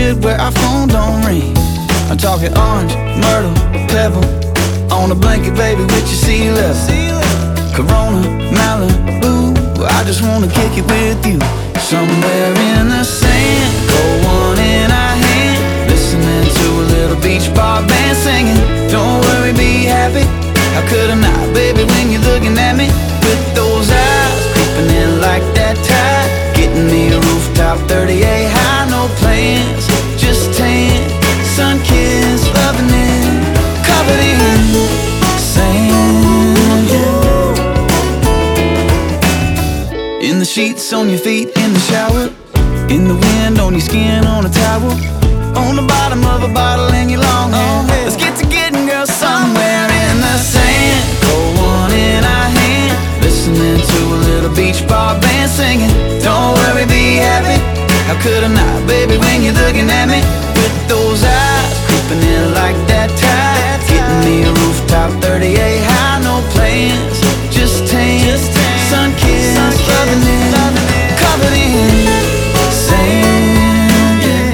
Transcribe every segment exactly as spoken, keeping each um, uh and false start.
neighborhood where our phone don't ring. I'm talking orange, myrtle, pebble, on a blanket, baby, with your sea level. Corona, Malibu, I just wanna kick it with you. Somewhere in the sand, cold one in our hand, listening to a little beach bar band singing. Don't worry, be happy. How could I not, baby, when you're looking at me with those eyes creeping in like that tide, getting me a rooftop thirty-eight high. No plans, just tan, sun-kissed, loving it, covered in sand, yeah. In the sheets, on your feet, in the shower, in the wind, on your skin, on a towel, on the bottom of a bottle in your long hair. Let's get to getting, girl, somewhere in the sand, cold one in our hand, listening to a little beach bar band singing. Don't worry, be happy. How could I not, baby, when you're looking at me with those eyes creeping in like that tide, getting me a rooftop thirty-eight high. No plans, just tan, sun-kissed, loving it, covered in sand, yeah.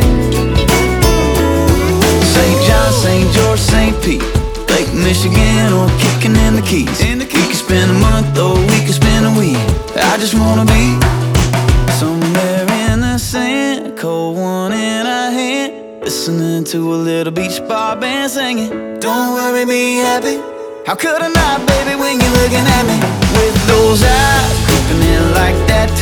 Saint John, Saint George, Saint Pete, Lake Michigan, or kicking in the Keys. We could spend a month or we could spend a week. I just wanna be somewhere in the sand, cold one in our hand, listening to a little beach bar band singing. Don't worry, be happy. How could I not, baby, when you're looking at me with those eyes creeping in like that